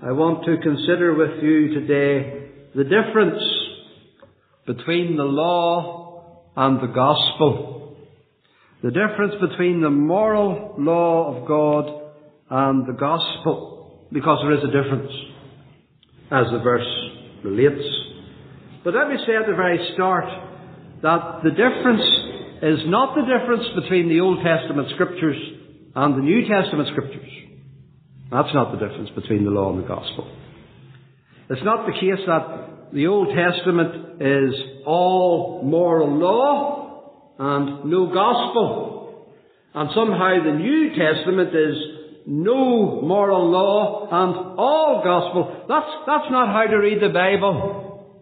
I want to consider with you today the difference between the law and the gospel. The difference between the moral law of God and the gospel. Because there is a difference, as the verse relates. But let me say at the very start that the difference is not the difference between the Old Testament Scriptures and the New Testament Scriptures. That's not the difference between the law and the gospel. It's not the case that the Old Testament is all moral law and no gospel, and somehow the New Testament is no moral law and all gospel. That's not how to read the Bible.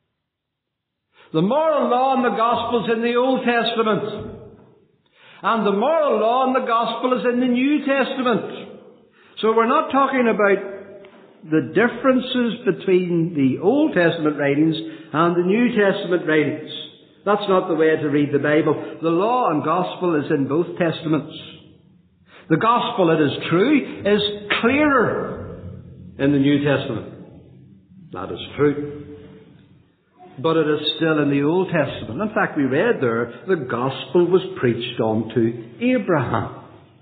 The moral law and the gospel is in the Old Testament, and the moral law and the gospel is in the New Testament. So we're not talking about the differences between the Old Testament writings and the New Testament writings. That's not the way to read the Bible. The law and gospel is in both Testaments. The gospel, it is true, is clearer in the New Testament. That is true. But it is still in the Old Testament. In fact, we read there, the gospel was preached unto Abraham.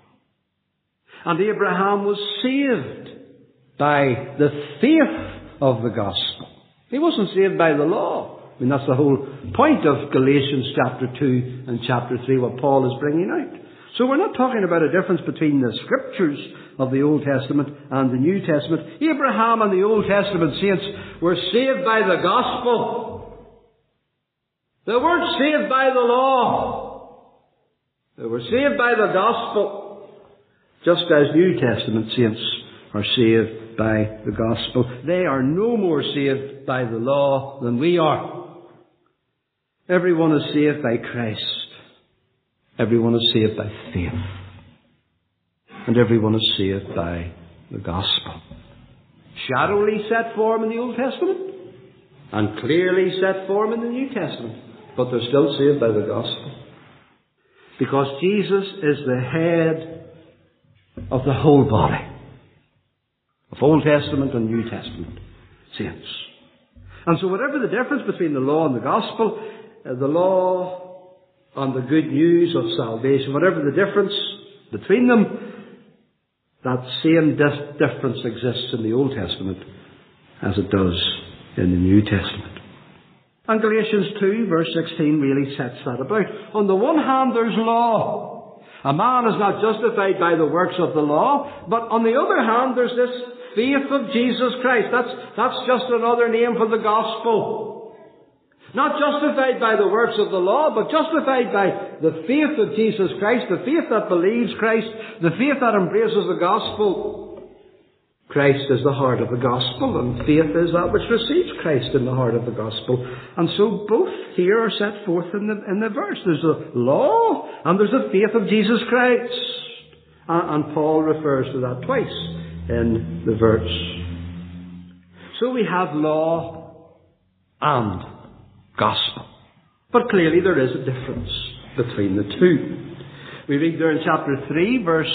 And Abraham was saved by the faith of the gospel. He wasn't saved by the law. I mean, that's the whole point of Galatians chapter 2 and chapter 3, what Paul is bringing out. So we're not talking about a difference between the Scriptures of the Old Testament and the New Testament. Abraham and the Old Testament saints were saved by the gospel. They weren't saved by the law. They were saved by the gospel. Just as New Testament saints are saved by the gospel. They are no more saved by the law than we are. Everyone is saved by Christ. Everyone is saved by faith. And everyone is saved by the gospel. Shadowly set form in the Old Testament and clearly set form in the New Testament. But they're still saved by the gospel. Because Jesus is the head of the whole body of Old Testament and New Testament saints. And so whatever the difference between the law and the gospel, the law and the good news of salvation, whatever the difference between them, that same difference exists in the Old Testament as it does in the New Testament. And Galatians 2 verse 16 really sets that about. On the one hand, there's law. A man is not justified by the works of the law, but on the other hand, there's this faith of Jesus Christ. That's just another name for the gospel. Not justified by the works of the law, but justified by the faith of Jesus Christ, the faith that believes Christ, the faith that embraces the gospel. Christ is the heart of the gospel, and faith is that which receives Christ in the heart of the gospel. And so both here are set forth in the verse. There's the law, and there's the faith of Jesus Christ. And Paul refers to that twice in the verse. So we have law and gospel. But clearly there is a difference between the two. We read there in chapter 3, verse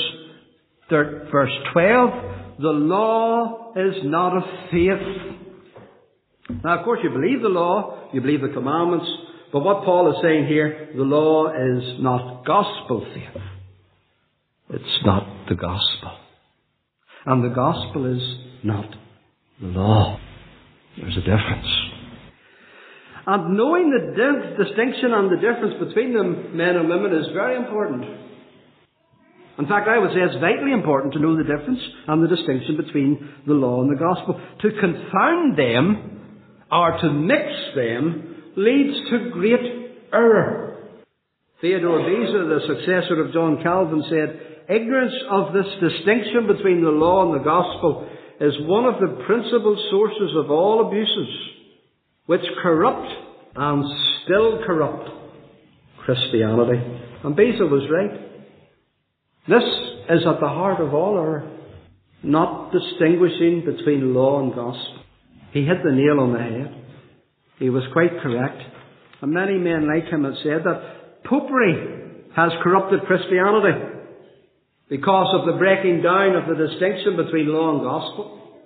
12, the law is not of faith. Now, of course, you believe the law, you believe the commandments, but what Paul is saying here, the law is not gospel faith. It's not the gospel. And the gospel is not the law. There's a difference. And knowing the distinction and the difference between them, men and women, is very important. In fact, I would say it's vitally important to know the difference and the distinction between the law and the gospel. To confound them, or to mix them, leads to great error. Theodore Beza, the successor of John Calvin, said, ignorance of this distinction between the law and the gospel is one of the principal sources of all abuses, which corrupt and still corrupt Christianity. And Beza was right. This is at the heart of all error, not distinguishing between law and gospel. He hit the nail on the head. He was quite correct. And many men like him have said that Popery has corrupted Christianity because of the breaking down of the distinction between law and gospel.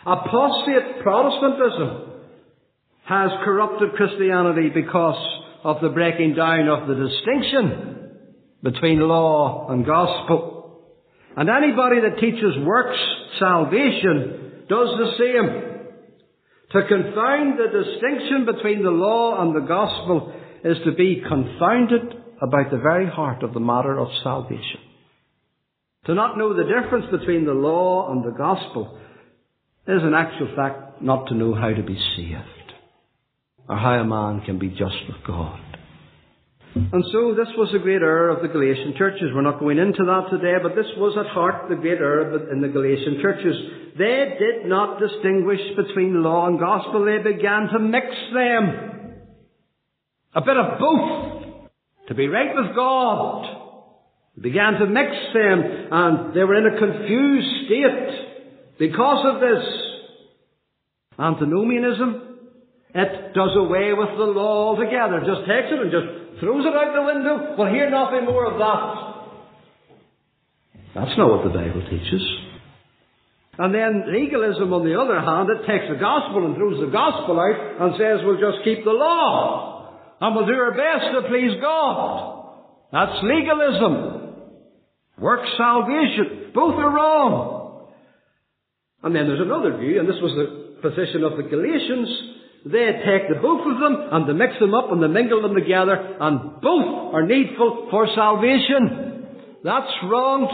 Apostate Protestantism has corrupted Christianity because of the breaking down of the distinction between law and gospel. And anybody that teaches works salvation does the same. To confound the distinction between the law and the gospel is to be confounded about the very heart of the matter of salvation. To not know the difference between the law and the gospel is in actual fact not to know how to be saved, or how a man can be just with God. And so this was the great error of the Galatian churches. We're not going into that today, but this was at heart the great error in the Galatian churches. They did not distinguish between law and gospel. They began to mix them. A bit of both. To be right with God. They began to mix them, and they were in a confused state because of this. Antinomianism, it does away with the law altogether. Just takes it and just throws it out the window. We'll hear nothing more of that. That's not what the Bible teaches. And then legalism, on the other hand, it takes the gospel and throws the gospel out and says we'll just keep the law and we'll do our best to please God. That's legalism. Work salvation. Both are wrong. And then there's another view, and this was the position of the Galatians. They take the both of them and they mix them up and they mingle them together, and both are needful for salvation. That's wrong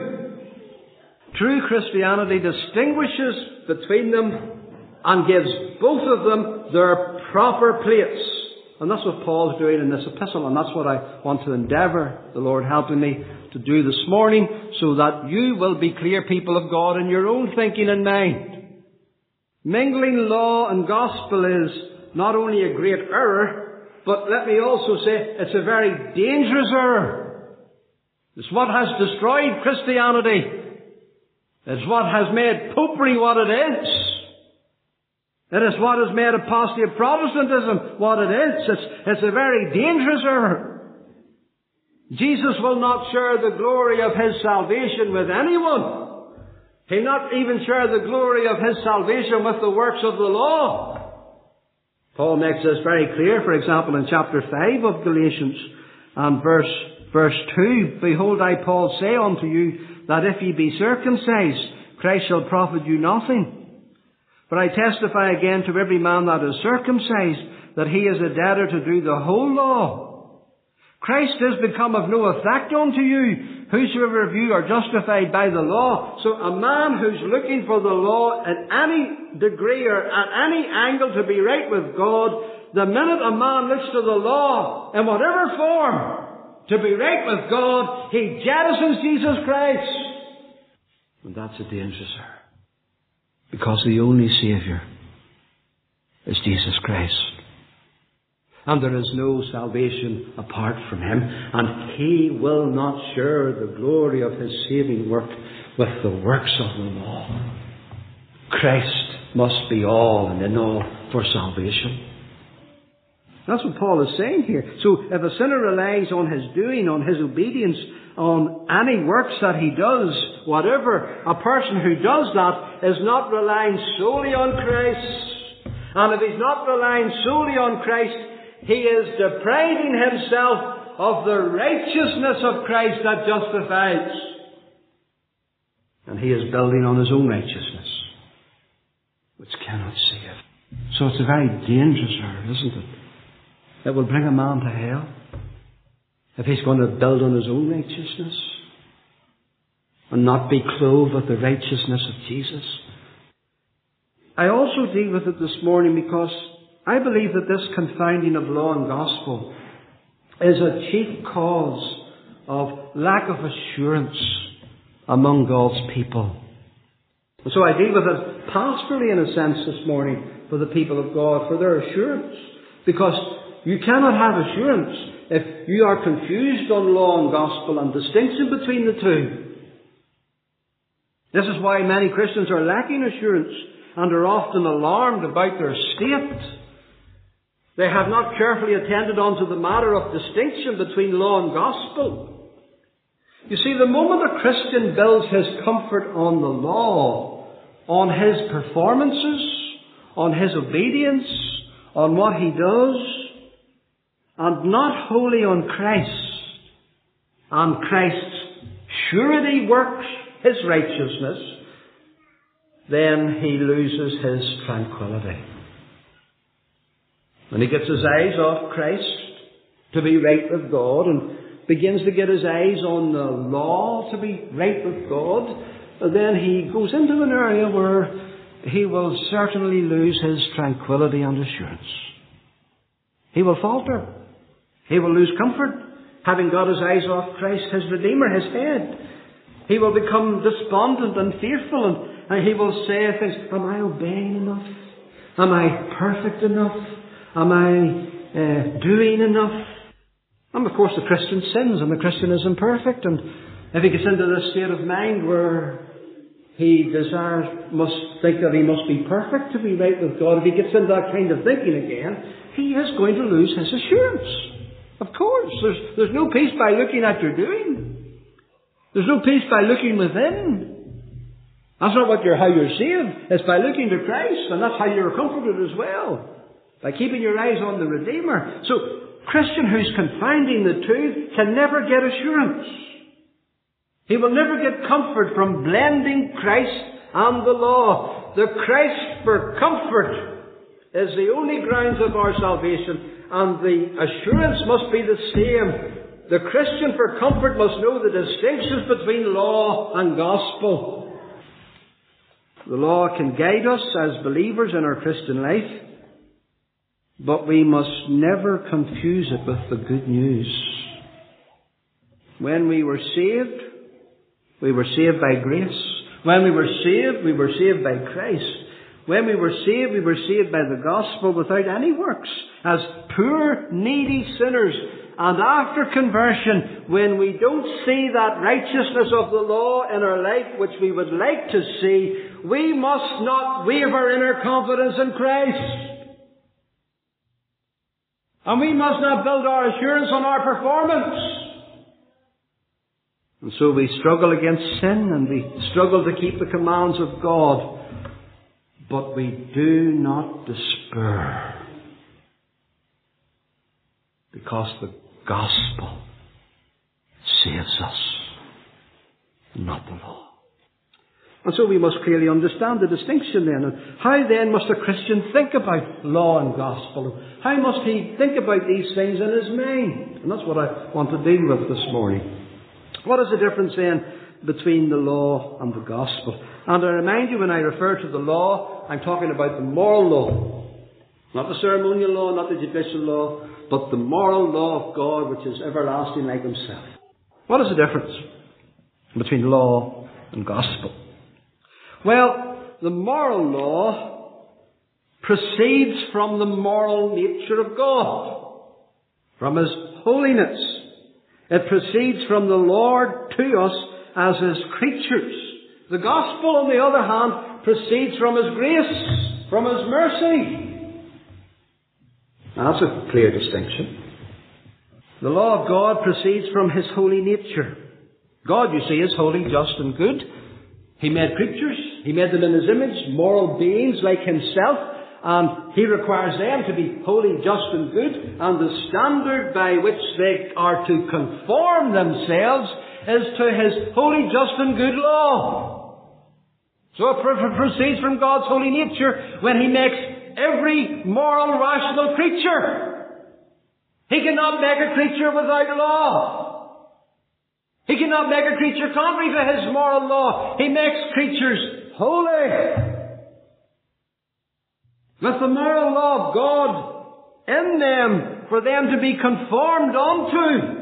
too. True Christianity distinguishes between them and gives both of them their proper place. And that's what Paul's doing in this epistle, and that's what I want to endeavour, the Lord helping me, to do this morning, so that you will be clear people of God in your own thinking and mind. Mingling law and gospel is not only a great error, but let me also say it's a very dangerous error. It's what has destroyed Christianity. It's what has made popery what it is. It is what has made apostate Protestantism what it is. It's a very dangerous error. Jesus will not share the glory of His salvation with anyone. He'll not even share the glory of His salvation with the works of the law. Paul makes this very clear, for example, in chapter 5 of Galatians and verse 2. Behold, I, Paul, say unto you, that if ye be circumcised, Christ shall profit you nothing. But I testify again to every man that is circumcised, that he is a debtor to do the whole law. Christ is become of no effect unto you, whosoever of you are justified by the law. So a man who's looking for the law at any degree or at any angle to be right with God, the minute a man looks to the law in whatever form to be right with God, he jettisons Jesus Christ. And that's a dangerous error. Because the only Saviour is Jesus Christ. And there is no salvation apart from Him. And He will not share the glory of His saving work with the works of the law. Christ must be all and in all for salvation. That's what Paul is saying here. So if a sinner relies on his doing, on his obedience, on any works that he does, whatever, a person who does that is not relying solely on Christ. And if he's not relying solely on Christ, he is depriving himself of the righteousness of Christ that justifies. And he is building on his own righteousness, which cannot save. So it's a very dangerous error, isn't it? It will bring a man to hell if he's going to build on his own righteousness and not be clothed with the righteousness of Jesus. I also deal with it this morning because I believe that this confounding of law and gospel is a chief cause of lack of assurance among God's people. And so I deal with it pastorally in a sense this morning for the people of God, for their assurance. Because you cannot have assurance if you are confused on law and gospel and distinction between the two. This is why many Christians are lacking assurance and are often alarmed about their state. They have not carefully attended unto the matter of distinction between law and gospel. You see, the moment a Christian builds his comfort on the law, on his performances, on his obedience, on what he does, and not wholly on Christ and Christ's surety works, his righteousness, then he loses his tranquility. When he gets his eyes off Christ to be right with God and begins to get his eyes on the law to be right with God, then he goes into an area where he will certainly lose his tranquility and assurance. He will falter. He will lose comfort, having got his eyes off Christ, his Redeemer, his head. He will become despondent and fearful, and he will say things, am I obeying enough? Am I perfect enough? Am I doing enough? And of course the Christian sins, and the Christian is imperfect, and if he gets into this state of mind where he must think that he must be perfect to be right with God, if he gets into that kind of thinking again, he is going to lose his assurance. Of course, there's no peace by looking at your doing. There's no peace by looking within. That's not how you're saved. It's by looking to Christ, and that's how you're comforted as well. By keeping your eyes on the Redeemer. So, Christian who's confounding the two can never get assurance. He will never get comfort from blending Christ and the law. The Christ for comfort is the only grounds of our salvation, and the assurance must be the same. The Christian for comfort must know the distinctions between law and gospel. The law can guide us as believers in our Christian life, but we must never confuse it with the good news. When we were saved by grace. When we were saved by Christ. When we were saved by the gospel without any works, as poor, needy sinners. And after conversion, when we don't see that righteousness of the law in our life, which we would like to see, we must not waver in our confidence in Christ. And we must not build our assurance on our performance. And so we struggle against sin, and we struggle to keep the commands of God. But we do not despair, because the gospel saves us, not the law. And so we must clearly understand the distinction then. And how then must a Christian think about law and gospel? How must he think about these things in his mind? And that's what I want to deal with this morning. What is the difference then between the law and the gospel? And I remind you, when I refer to the law, I'm talking about the moral law. Not the ceremonial law, not the judicial law, but the moral law of God, which is everlasting like himself. What is the difference between law and gospel? Well, the moral law proceeds from the moral nature of God, from his holiness. It proceeds from the Lord to us as his creatures. The gospel, on the other hand, proceeds from his grace, from his mercy. Now, that's a clear distinction. The law of God proceeds from his holy nature. God, you see, is holy, just and good. He made creatures. He made them in his image, moral beings like himself. And he requires them to be holy, just and good. And the standard by which they are to conform themselves is to his holy, just and good law. So it proceeds from God's holy nature when he makes every moral, rational creature. He cannot make a creature without law. He cannot make a creature contrary to his moral law. He makes creatures holy, with the moral law of God in them, for them to be conformed unto.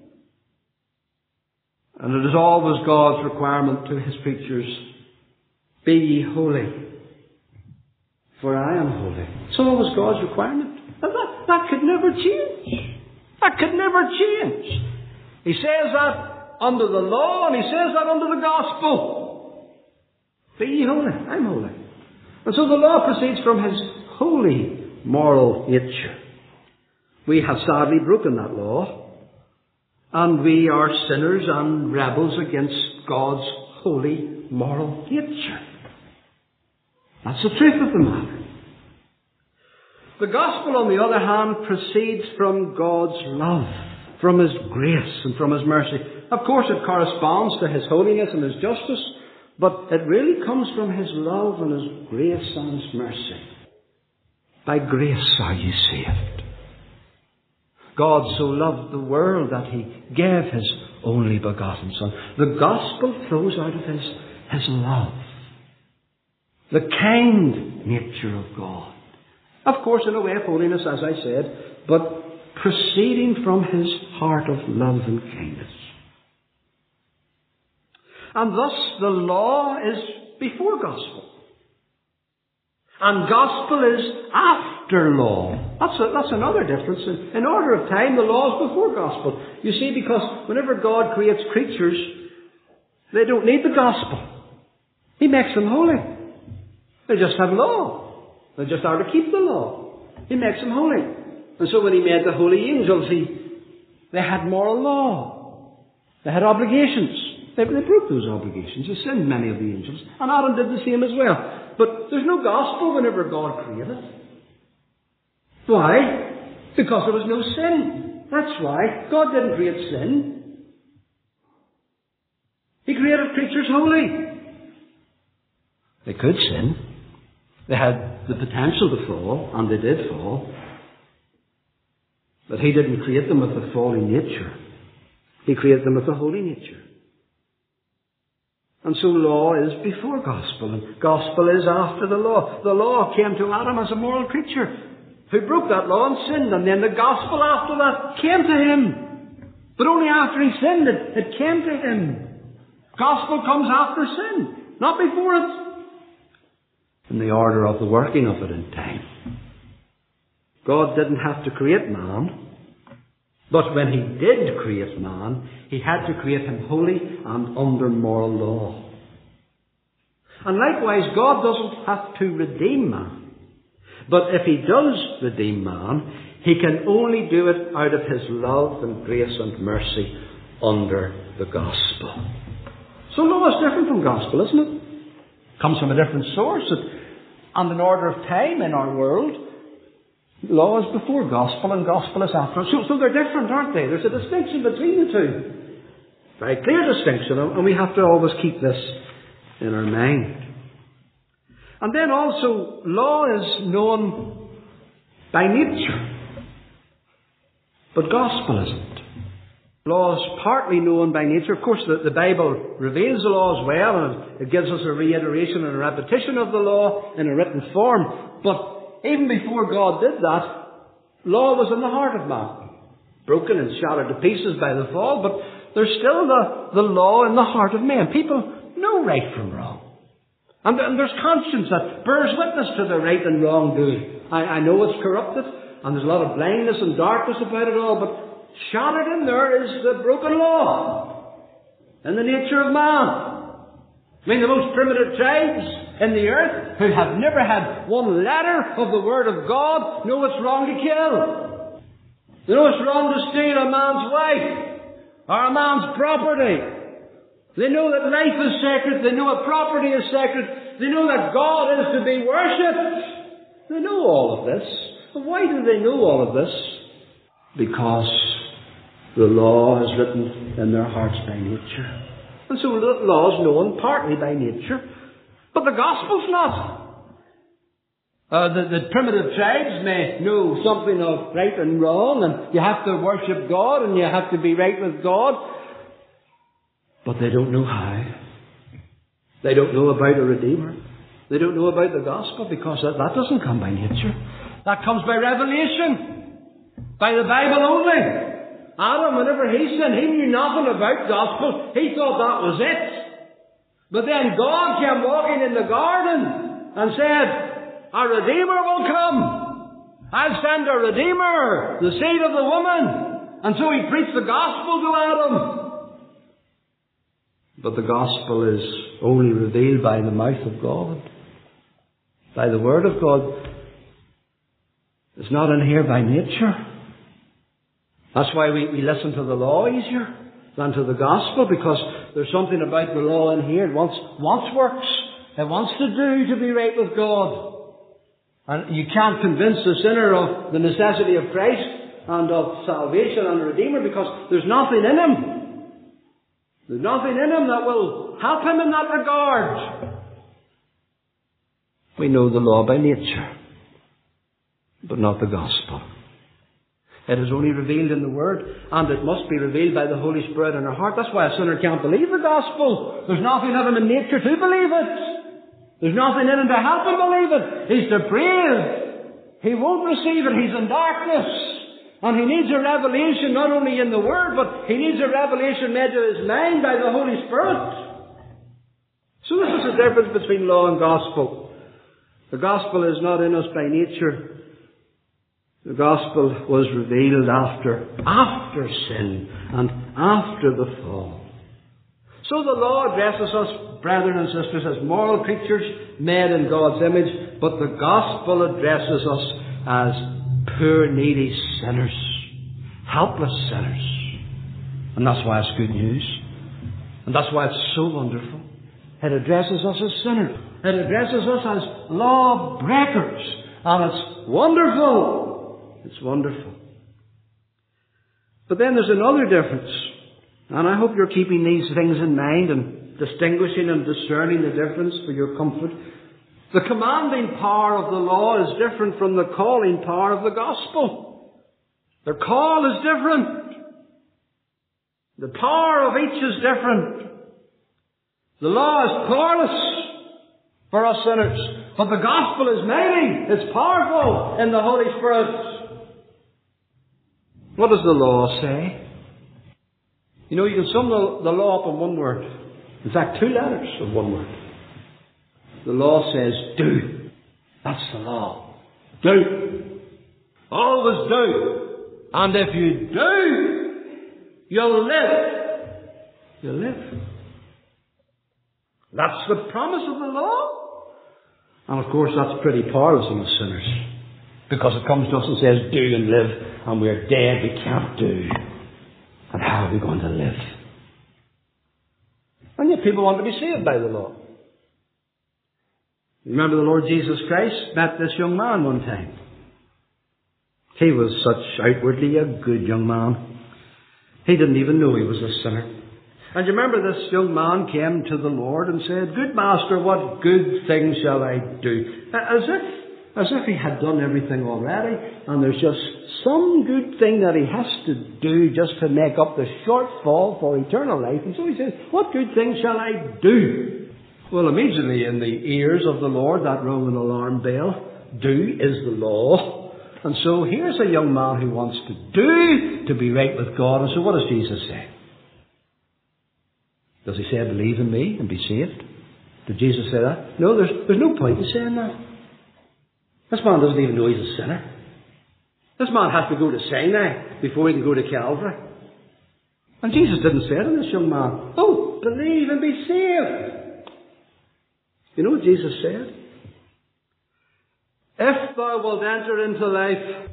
And it is always God's requirement to his creatures, be ye holy, for I am holy. It's always God's requirement. And that could never change. That could never change. He says that under the law, and he says that under the gospel. Be ye holy, I'm holy. And so the law proceeds from his holy moral nature. We have sadly broken that law, and we are sinners and rebels against God's holy moral nature. That's the truth of the matter. The gospel, on the other hand, proceeds from God's love, from His grace and from His mercy. Of course, it corresponds to His holiness and His justice, but it really comes from His love and His grace and His mercy. By grace are you saved. God so loved the world that He gave His only begotten Son. The gospel flows out of His love. The kind nature of God. Of course, in a way of holiness, as I said, but proceeding from His heart of love and kindness. And thus the law is before gospel. And gospel is after law. That's another difference. In order of time, the law is before gospel. You see, because whenever God creates creatures, they don't need the gospel. He makes them holy. They just have law. They just are to keep the law. He makes them holy. And so when He made the holy angels, they had moral law. They had obligations. They broke those obligations. They sinned, many of the angels. And Adam did the same as well. But there's no gospel whenever God created. Why? Because there was no sin. That's why. God didn't create sin. He created creatures holy. They could sin. They had the potential to fall, and they did fall. But He didn't create them with a fallen nature. He created them with a holy nature. And so law is before gospel, and gospel is after the law. The law came to Adam as a moral creature who broke that law and sinned, and then the gospel after that came to him. But only after he sinned it came to him. Gospel comes after sin, not before it. In the order of the working of it in time. God didn't have to create man. But when He did create man, He had to create him holy and under moral law. And likewise, God doesn't have to redeem man. But if He does redeem man, He can only do it out of His love and grace and mercy under the gospel. So law is different from gospel, isn't it? Comes from a different source. And in order of time in our world, law is before gospel and gospel is after. So they're different, aren't they? There's a distinction between the two. Very clear distinction, and we have to always keep this in our mind. And then also, law is known by nature, but gospel isn't. Law is partly known by nature. Of course, the Bible reveals the law as well, and it gives us a reiteration and a repetition of the law in a written form. But even before God did that, law was in the heart of man. Broken and shattered to pieces by the fall, but there's still the law in the heart of man. People know right from wrong. And there's conscience that bears witness to the right and wrong doing. I know it's corrupted, and there's a lot of blindness and darkness about it all, but shattered in there is the broken law in the nature of man. I mean, the most primitive tribes in the earth, who have never had one letter of the Word of God, know it's wrong to kill. They know it's wrong to steal a man's wife or a man's property. They know that life is sacred. They know that property is sacred. They know that God is to be worshipped. They know all of this. And why do they know all of this? Because the law is written in their hearts by nature. And so the law is known partly by nature. But the gospel's not. The primitive tribes may know something of right and wrong, and you have to worship God, and you have to be right with God. But they don't know how. They don't know about a Redeemer. They don't know about the gospel, because that doesn't come by nature. That comes by revelation. By the Bible only. Adam, whenever he sinned, he knew nothing about gospel. He thought that was it. But then God came walking in the garden and said, a Redeemer will come. I'll send a Redeemer, the seed of the woman. And so he preached the gospel to Adam. But the gospel is only revealed by the mouth of God, by the Word of God. It's not in here by nature. That's why we listen to the law easier than to the gospel, because there's something about the law in here. It wants works. It wants to do to be right with God. And you can't convince the sinner of the necessity of Christ and of salvation and a Redeemer, because there's nothing in him. There's nothing in him that will help him in that regard. We know the law by nature, but not the gospel. It is only revealed in the Word, and it must be revealed by the Holy Spirit in our heart. That's why a sinner can't believe the gospel. There's nothing in him in nature to believe it. There's nothing in him to help him believe it. He's depraved. He won't receive it. He's in darkness. And he needs a revelation not only in the Word, but he needs a revelation made to his mind by the Holy Spirit. So this is the difference between law and gospel. The gospel is not in us by nature. The gospel was revealed after sin and after the fall. So the law addresses us, brethren and sisters, as moral creatures made in God's image, but the gospel addresses us as poor, needy sinners, helpless sinners. And that's why it's good news. And that's why it's so wonderful. It addresses us as sinners. It addresses us as law breakers. And it's wonderful. It's wonderful. But then there's another difference. And I hope you're keeping these things in mind and distinguishing and discerning the difference for your comfort. The commanding power of the law is different from the calling power of the gospel. The call is different. The power of each is different. The law is powerless for us sinners, but the gospel is mighty. It's powerful in the Holy Spirit. What does the law say? You know, you can sum the law up in one word. In fact, 2 letters of one word. The law says, do. That's the law. Do. Always do. And if you do, you'll live. You'll live. That's the promise of the law. And of course, that's pretty powerless in us sinners. Because it comes to us and says, do and live. And we're dead, we can't do. And how are we going to live? And yet people want to be saved by the law. Remember the Lord Jesus Christ met this young man one time. He was such outwardly a good young man. He didn't even know he was a sinner. And you remember this young man came to the Lord and said, good master, what good thing shall I do? As if he had done everything already, and there's just some good thing that he has to do just to make up the shortfall for eternal life. And so he says, what good thing shall I do? Well, immediately in the ears of the Lord that rung an alarm bell. Do is the law. And so here's a young man who wants to do to be right with God. And so what does Jesus say? Does he say, believe in me and be saved? Did Jesus say that? No, there's no point in saying that. This man doesn't even know he's a sinner. This man has to go to Sinai before he can go to Calvary. And Jesus didn't say to this young man, oh, believe and be saved. You know what Jesus said? If thou wilt enter into life,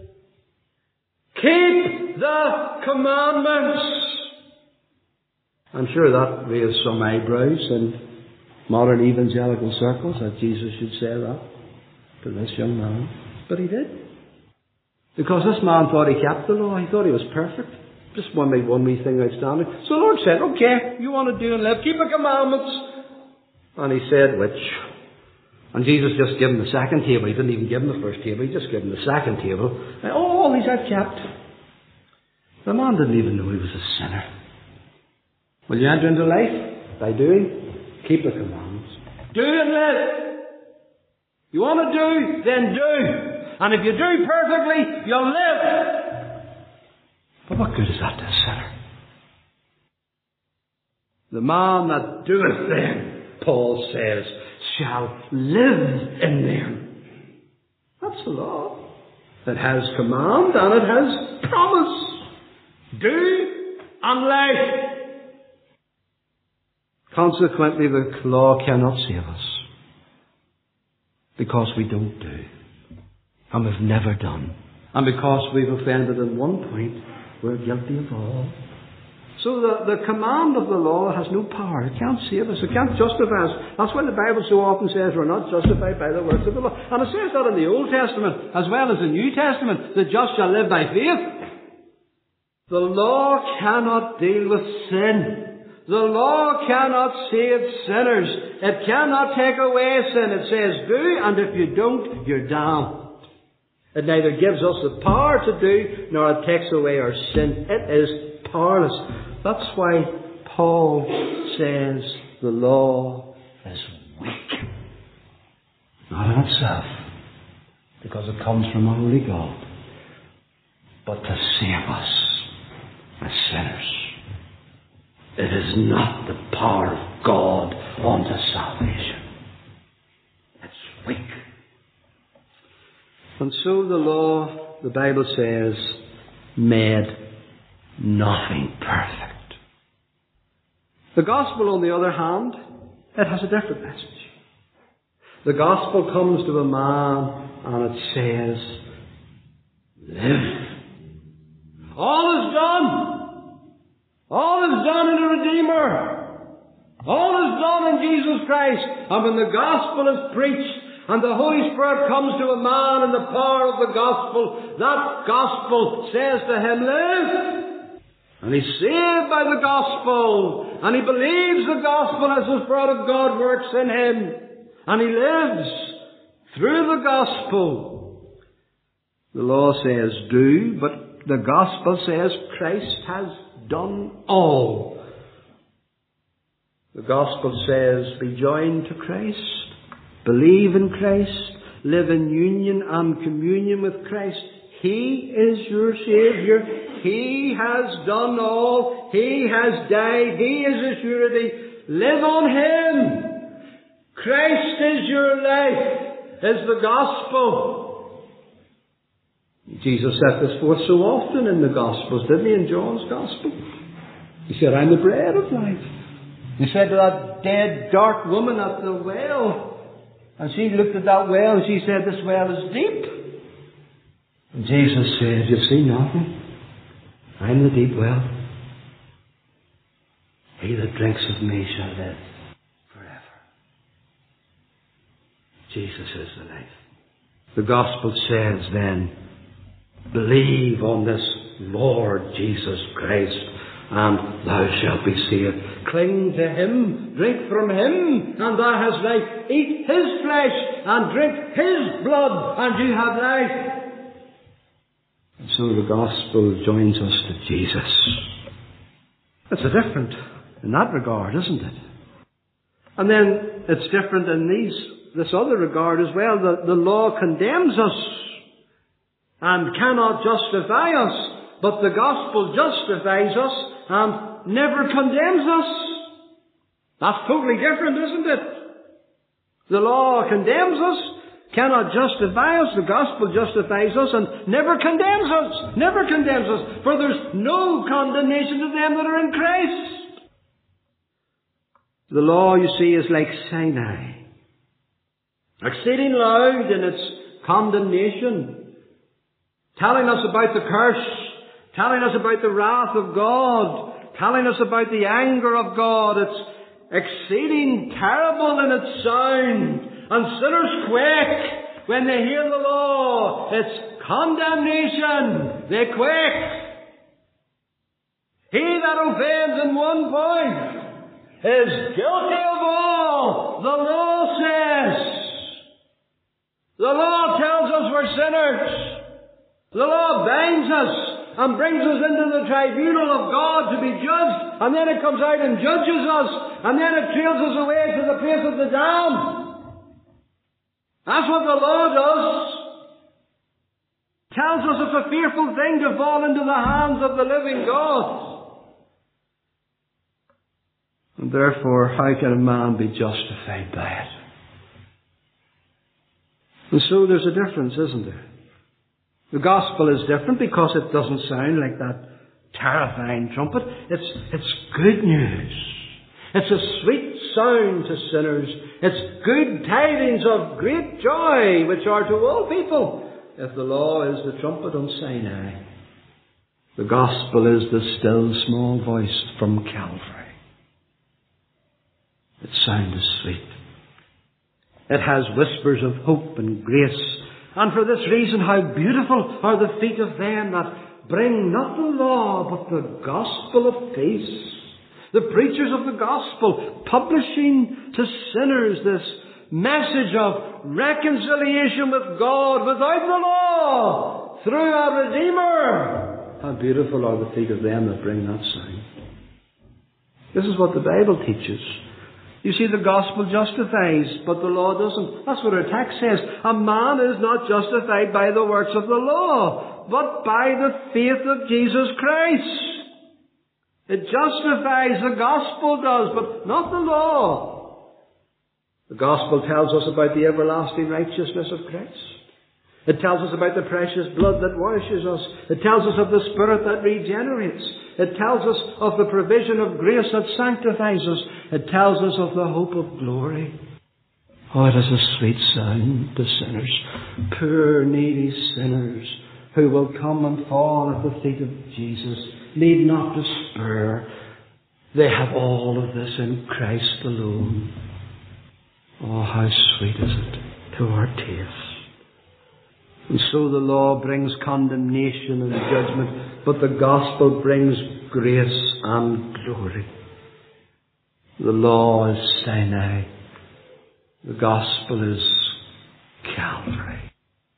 keep the commandments. I'm sure that raised some eyebrows in modern evangelical circles, that Jesus should say that to this young man. But he did. Because this man thought he kept the law. He thought he was perfect. Just one wee thing outstanding. So the Lord said, okay, you want to do and live, keep the commandments. And he said, which? And Jesus just gave him the second table. He didn't even give him the first table. He just gave him the second table. And all these I've kept. The man didn't even know he was a sinner. Will you enter into life? By doing? Keep the commandments. Do and live. You want to do? Then do. And if you do perfectly, you'll live. But what good is that to a sinner? The man that doeth them, Paul says, shall live in them. That's the law. It has command and it has promise. Do and live. Consequently, the law cannot save us. Because we don't do. And we've never done. And because we've offended in one point, we're guilty of all. So the command of the law has no power. It can't save us. It can't justify us. That's why the Bible so often says we're not justified by the works of the law. And it says that in the Old Testament as well as the New Testament. The just shall live by faith. The law cannot deal with sin. The law cannot save sinners. It cannot take away sin. It says do, and if you don't, you're damned. It neither gives us the power to do, nor it takes away our sin. It is powerless. That's why Paul says the law is weak. Not in itself, because it comes from a holy God, but to save us as sinners. It is not the power of God unto salvation. It's weak. And so the law, the Bible says, made nothing perfect. The gospel, on the other hand, it has a different message. The gospel comes to a man and it says, live. All is done. All is done in the Redeemer. All is done in Jesus Christ. And when the gospel is preached and the Holy Spirit comes to a man in the power of the gospel, that gospel says to him, live. And he's saved by the gospel. And he believes the gospel as the Spirit of God works in him. And he lives through the gospel. The law says do, but the gospel says Christ has done all. The gospel says be joined to Christ, believe in Christ, live in union and communion with Christ. He is your Saviour. He has done all. He has died. He is a surety. Live on Him. Christ is your life, is the gospel. Jesus set this forth so often in the Gospels, didn't he, in John's Gospel? He said, I'm the bread of life. He said to that dead, dark woman at the well, and she looked at that well and she said, this well is deep. And Jesus says, you've seen nothing. I'm the deep well. He that drinks of me shall live forever. Jesus is the life. The gospel says then, believe on this Lord Jesus Christ, and thou shalt be saved. Cling to Him, drink from Him, and thou hast life. Eat His flesh, and drink His blood, and you have life. And so the gospel joins us to Jesus. It's different in that regard, isn't it? And then it's different in this other regard as well. The law condemns us and cannot justify us, but the gospel justifies us and never condemns us. That's totally different, isn't it? The law condemns us, cannot justify us. The gospel justifies us and never condemns us. Never condemns us. For there's no condemnation to them that are in Christ. The law, you see, is like Sinai. Exceeding loud in its condemnation. Telling us about the curse. Telling us about the wrath of God. Telling us about the anger of God. It's exceeding terrible in its sound. And sinners quake when they hear the law. It's condemnation. They quake. He that offends in one point is guilty of all. The law says. The law tells us we're sinners. The law binds us and brings us into the tribunal of God to be judged. And then it comes out and judges us. And then it trails us away to the place of the damned. That's what the law does. Tells us it's a fearful thing to fall into the hands of the living God. And therefore, how can a man be justified by it? And so there's a difference, isn't there? The gospel is different because it doesn't sound like that terrifying trumpet. It's good news. It's a sweet sound to sinners. It's good tidings of great joy, which are to all people. If the law is the trumpet on Sinai, The gospel is the still small voice from Calvary. It sounds sweet. It has whispers of hope and grace. And for this reason, how beautiful are the feet of them that bring not the law, but the gospel of peace. The preachers of the gospel, publishing to sinners this message of reconciliation with God without the law, through a Redeemer. How beautiful are the feet of them that bring that sign. This is what the Bible teaches. You see, the gospel justifies, but the law doesn't. That's what our text says. A man is not justified by the works of the law, but by the faith of Jesus Christ. It justifies, the gospel does, but not the law. The gospel tells us about the everlasting righteousness of Christ. It tells us about the precious blood that washes us. It tells us of the Spirit that regenerates. It tells us of the provision of grace that sanctifies us. It tells us of the hope of glory. Oh, it is a sweet sound to sinners, poor needy sinners, who will come and fall at the feet of Jesus. Need not despair. They have all of this in Christ alone. Oh, how sweet is it to our taste. And so the law brings condemnation and judgment, but the gospel brings grace and glory. The law is Sinai. The gospel is Calvary.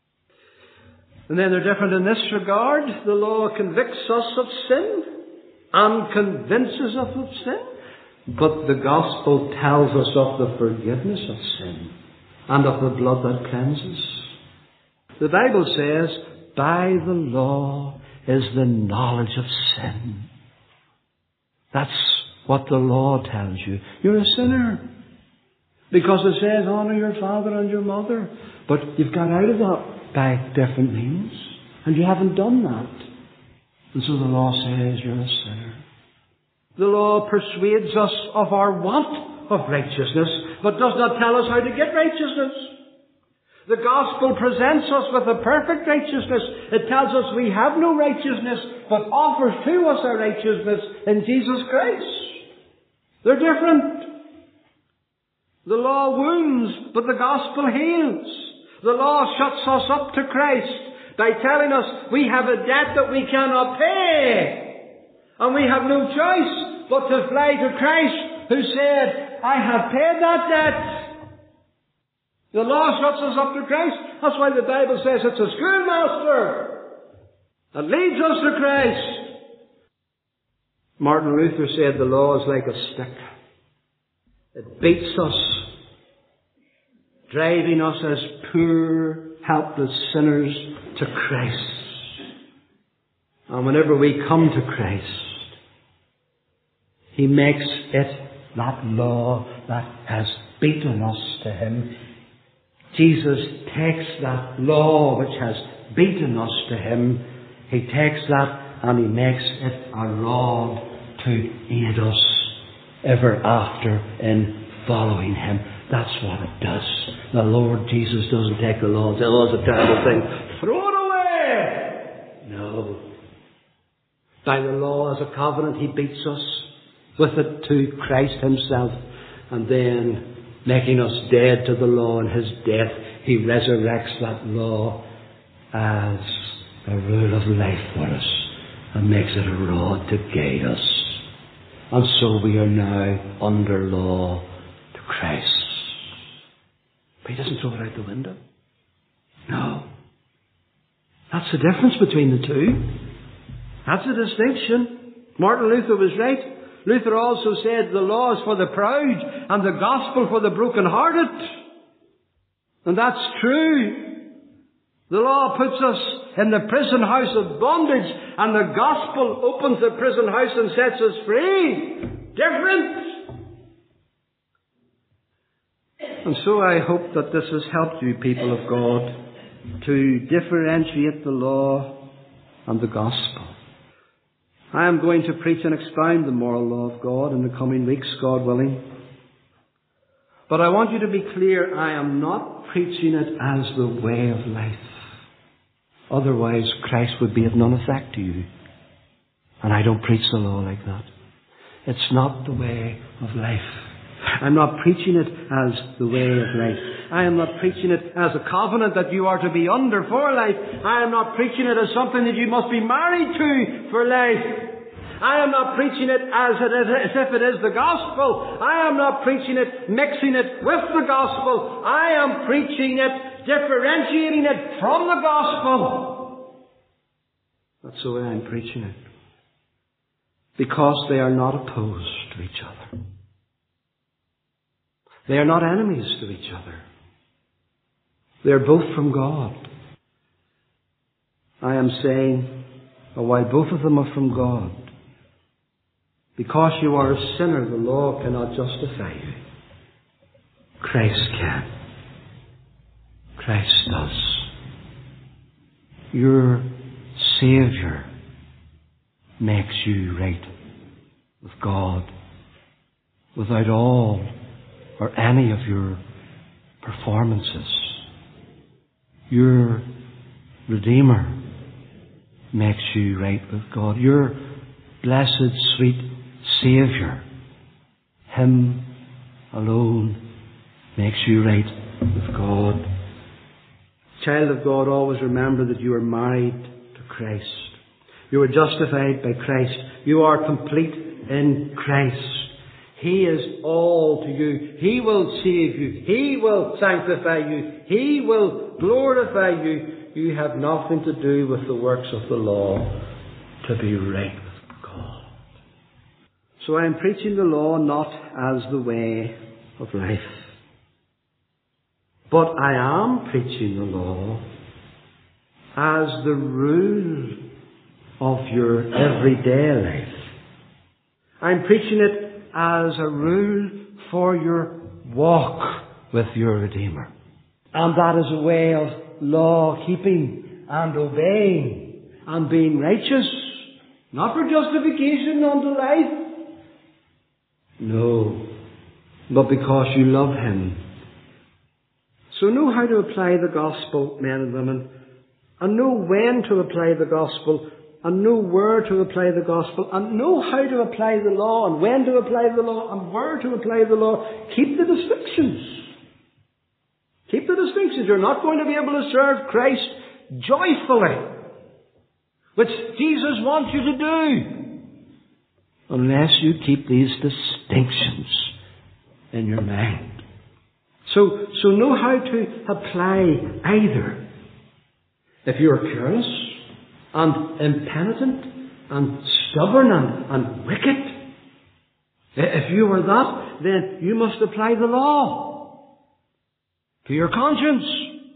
And then they're different in this regard. The law convicts us of sin and convinces us of sin. But the gospel tells us of the forgiveness of sin and of the blood that cleanses. The Bible says, by the law is the knowledge of sin. That's what the law tells you. You're a sinner. Because it says, honour your father and your mother. But you've got out of that by different means. And you haven't done that. And so the law says you're a sinner. The law persuades us of our want of righteousness, but does not tell us how to get righteousness. The gospel presents us with a perfect righteousness. It tells us we have no righteousness, but offers to us our righteousness in Jesus Christ. They're different. The law wounds, but the gospel heals. The law shuts us up to Christ by telling us we have a debt that we cannot pay. And we have no choice but to fly to Christ, who said, I have paid that debt. The law shuts us up to Christ. That's why the Bible says it's a schoolmaster that leads us to Christ. Martin Luther said the law is like a stick. It beats us, driving us as poor, helpless sinners to Christ. And whenever we come to Christ, He makes it, that law that has beaten us to Him, Jesus takes that law which has beaten us to Him, He takes that and He makes it a rod to aid us ever after in following Him. That's what it does. The Lord Jesus doesn't take the law and say, oh, it's a terrible thing, throw it away. No. By the law as a covenant, He beats us with it to Christ Himself, and then making us dead to the law in His death, He resurrects that law as a rule of life for us and makes it a rod to guide us. And so we are now under law to Christ. But He doesn't throw it out the window. No. That's the difference between the two. That's the distinction. Martin Luther was right. Luther also said the law is for the proud and the gospel for the broken-hearted. And that's true. The law puts us in the prison house of bondage, and the gospel opens the prison house and sets us free. Different. And so I hope that this has helped you, people of God, to differentiate the law and the gospel. I am going to preach and expound the moral law of God in the coming weeks, God willing. But I want you to be clear, I am not preaching it as the way of life. Otherwise, Christ would be of none effect to you. And I don't preach the law like that. It's not the way of life. I'm not preaching it as the way of life. I am not preaching it as a covenant that you are to be under for life. I am not preaching it as something that you must be married to for life. I am not preaching it as if it is the gospel. I am not preaching it, mixing it with the gospel. I am preaching it, differentiating it from the gospel. That's the way I'm preaching it. Because they are not opposed to each other. They are not enemies to each other. They are both from God. I am saying, while both of them are from God, because you are a sinner, the law cannot justify you. Christ can. Christ does. Your Saviour makes you right with God without all or any of your performances. Your Redeemer makes you right with God. Your blessed, sweet Saviour, Him alone makes you right with God. Child of God, always remember that you are married to Christ. You are justified by Christ. You are complete in Christ. He is all to you. He will save you. He will sanctify you. He will glorify you. You have nothing to do with the works of the law to be right with God. So I am preaching the law not as the way of life. But I am preaching the law as the rule of your everyday life. I'm preaching it as a rule for your walk with your Redeemer. And that is a way of law keeping and obeying and being righteous. Not for justification unto life. No. But because you love Him. So know how to apply the gospel, men and women. And know when to apply the gospel. And know where to apply the gospel. And know how to apply the law. And when to apply the law. And where to apply the law. Keep the distinctions. Keep the distinctions. You're not going to be able to serve Christ joyfully, which Jesus wants you to do, unless you keep these distinctions in your mind. So know how to apply either. If you are careless and impenitent and stubborn and wicked, if you are that, then you must apply the law to your conscience.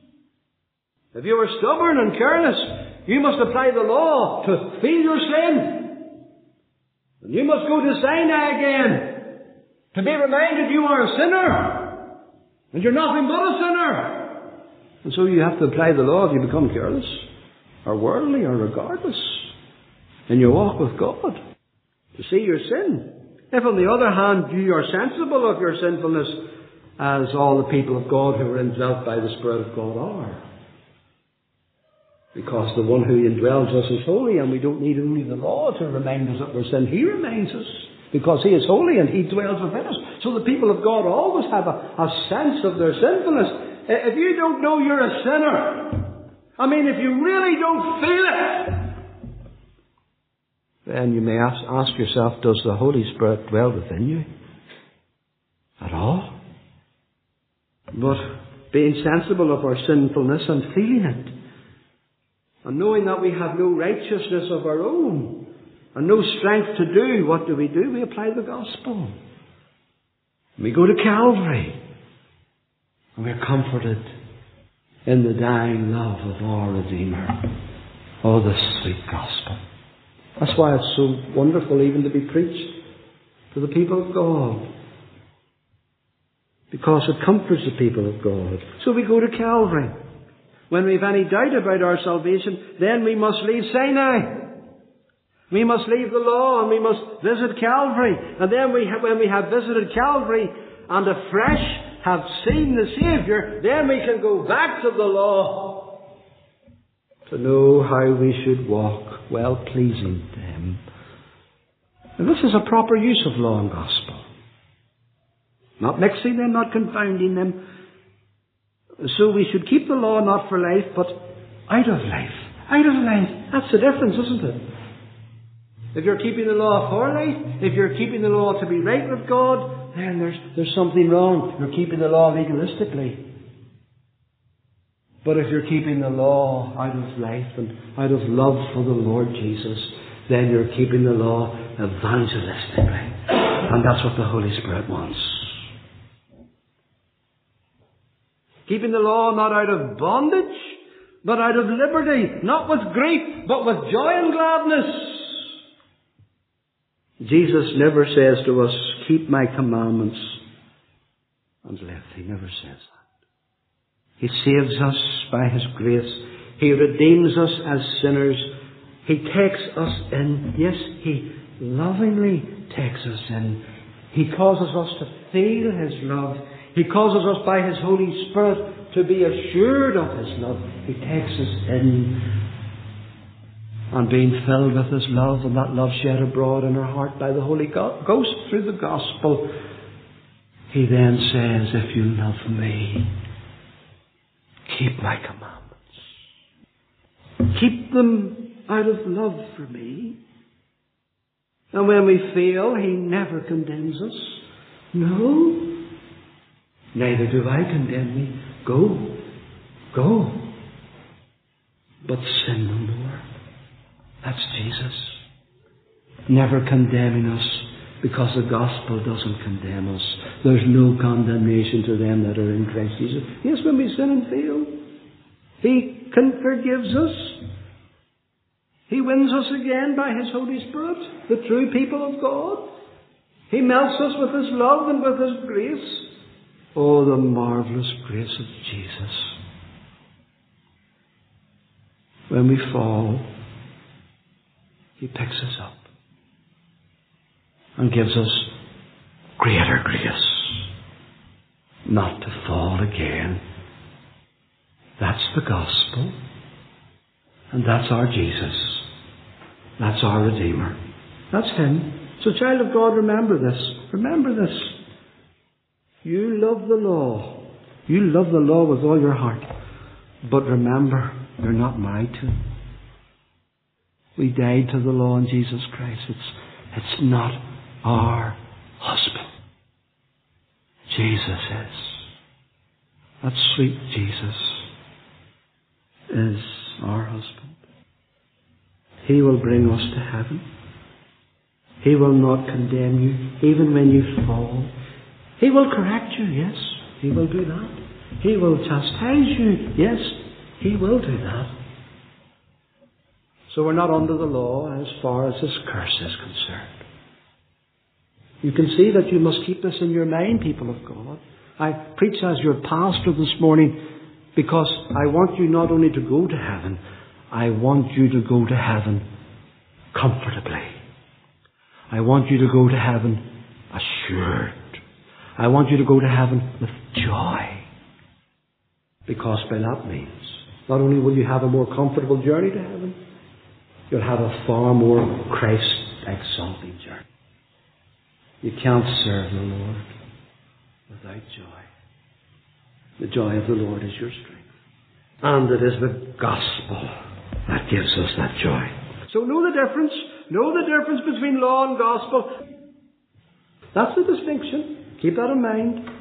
If you are stubborn and careless, you must apply the law to feel your sin. And you must go to Sinai again to be reminded you are a sinner. And you're nothing but a sinner. And so you have to apply the law if you become careless or worldly or regardless in your walk with God to see your sin. If on the other hand you are sensible of your sinfulness, as all the people of God who are indwelt by the Spirit of God are. Because the one who indwells us is holy, and we don't need only the law to remind us that we're sin. He reminds us, because He is holy and He dwells within us. So the people of God always have a sense of their sinfulness. If you don't know you're a sinner, if you really don't feel it, then you may ask yourself, does the Holy Spirit dwell within you at all? But being sensible of our sinfulness and feeling it, and knowing that we have no righteousness of our own, and no strength to do, what do? We apply the gospel. We go to Calvary, and we are comforted in the dying love of our Redeemer. Oh, the sweet gospel. That's why it's so wonderful even to be preached to the people of God. Because it comforts the people of God. So we go to Calvary. When we have any doubt about our salvation, then we must leave Sinai. We must leave the law and we must visit Calvary. And then when we have visited Calvary and afresh have seen the Saviour, then we can go back to the law to know how we should walk well pleasing to Him And this is a proper use of law and gospel. Not mixing them, not confounding them. So we should keep the law not for life, but out of life. Out of life. That's the difference, isn't it? If you're keeping the law for life, if you're keeping the law to be right with God, then there's something wrong. You're keeping the law legalistically. But if you're keeping the law out of life and out of love for the Lord Jesus, then you're keeping the law evangelistically. And that's what the Holy Spirit wants. Keeping the law not out of bondage, but out of liberty. Not with grief, but with joy and gladness. Jesus never says to us, keep my commandments and live. He never says that. He saves us by His grace. He redeems us as sinners. He takes us in. Yes, He lovingly takes us in. He causes us to feel His love. He causes us by His Holy Spirit to be assured of His love. He takes us in. And being filled with His love, and that love shed abroad in our heart by the Holy Ghost through the gospel, He then says, if you love me, keep my commandments. Keep them out of love for me. And when we fail, He never condemns us. No. Neither do I condemn thee. Go. Go. But sin no more. That's Jesus. Never condemning us, because the gospel doesn't condemn us. There's no condemnation to them that are in Christ Jesus. Yes, when we sin and fail, He forgives us. He wins us again by His Holy Spirit, the true people of God. He melts us with His love and with His grace. Oh, the marvelous grace of Jesus. When we fall, He picks us up and gives us greater grace not to fall again. That's the gospel. And that's our Jesus. That's our Redeemer. That's Him. So, child of God, remember this. Remember this. You love the law. You love the law with all your heart. But remember, you're not married to it. We died to the law in Jesus Christ. It's not our husband. Jesus is. That sweet Jesus is our husband. He will bring us to heaven. He will not condemn you, even when you fall. He will correct you, yes, He will do that. He will chastise you, yes, He will do that. So we're not under the law as far as this curse is concerned. You can see that you must keep this in your mind, people of God. I preach as your pastor this morning because I want you not only to go to heaven, I want you to go to heaven comfortably. I want you to go to heaven assured. I want you to go to heaven with joy. Because by that means, not only will you have a more comfortable journey to heaven, you'll have a far more Christ-exalting journey. You can't serve the Lord without joy. The joy of the Lord is your strength. And it is the gospel that gives us that joy. So know the difference. Know the difference between law and gospel. That's the distinction. Keep that in mind.